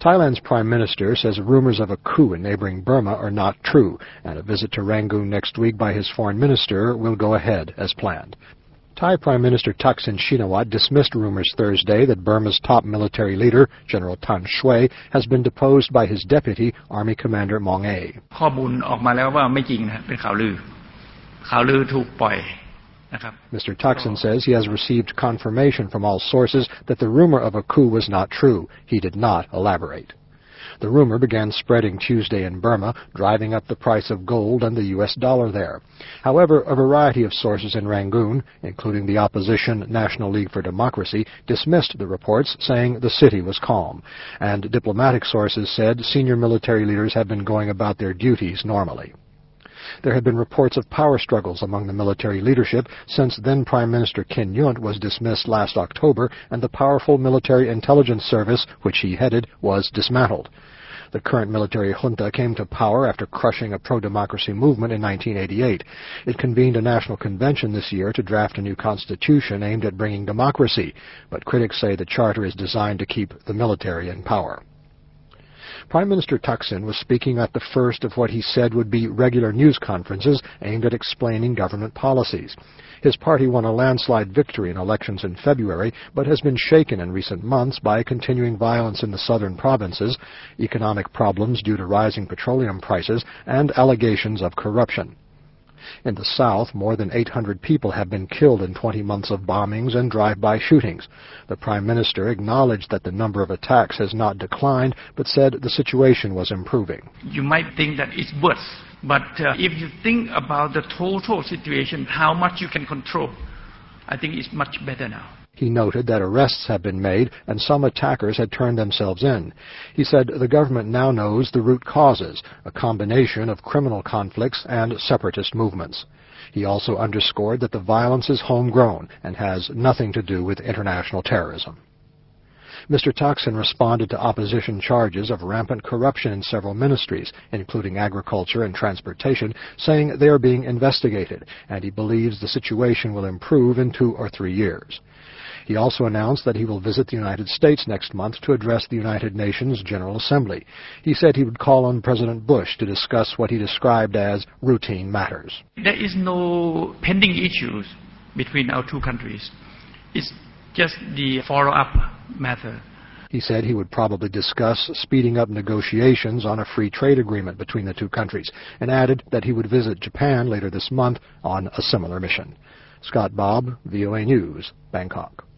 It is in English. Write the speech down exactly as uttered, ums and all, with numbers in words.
Thailand's Prime Minister says rumors of a coup in neighboring Burma are not true, and a visit to Rangoon next week by his foreign minister will go ahead as planned. Thai Prime Minister Thaksin Shinawatra dismissed rumors Thursday that Burma's top military leader, General Than Shwe, has been deposed by his deputy, Army Commander Maung Aye. ข้อมูลออกมาแล้วว่าไม่จริงนะเป็นข่าวลือข่าวลือถูกปล่อย Mister Thaksin says he has received confirmation from all sources that the rumor of a coup was not true. He did not elaborate. The rumor began spreading Tuesday in Burma, driving up the price of gold and the U S dollar there. However, a variety of sources in Rangoon, including the opposition National League for Democracy, dismissed the reports, saying the city was calm. And diplomatic sources said senior military leaders have been going about their duties normally. There had been reports of power struggles among the military leadership since then Prime Minister Kin Yunt was dismissed last October and the powerful military intelligence service, which he headed, was dismantled. The current military junta came to power after crushing a pro-democracy movement in nineteen eighty-eight. It convened a national convention this year to draft a new constitution aimed at bringing democracy, but critics say the charter is designed to keep the military in power. Prime Minister Thaksin was speaking at the first of what he said would be regular news conferences aimed at explaining government policies. His party won a landslide victory in elections in February, but has been shaken in recent months by continuing violence in the southern provinces, economic problems due to rising petroleum prices, and allegations of corruption. In the south, more than eight hundred people have been killed in twenty months of bombings and drive-by shootings. The Prime Minister acknowledged that the number of attacks has not declined, but said the situation was improving. You might think that it's worse, but uh, if you think about the total situation, how much you can control, I think it's much better now. He noted that arrests have been made and some attackers had turned themselves in. He said the government now knows the root causes, a combination of criminal conflicts and separatist movements. He also underscored that the violence is homegrown and has nothing to do with international terrorism. Mister Thaksin responded to opposition charges of rampant corruption in several ministries, including agriculture and transportation, saying they are being investigated, and he believes the situation will improve in two or three years. He also announced that he will visit the United States next month to address the United Nations General Assembly. He said he would call on President Bush to discuss what he described as routine matters. There is no pending issues between our two countries. It's just the follow-up matter. He said he would probably discuss speeding up negotiations on a free trade agreement between the two countries, and added that he would visit Japan later this month on a similar mission. Scott Bobb, V O A News, Bangkok.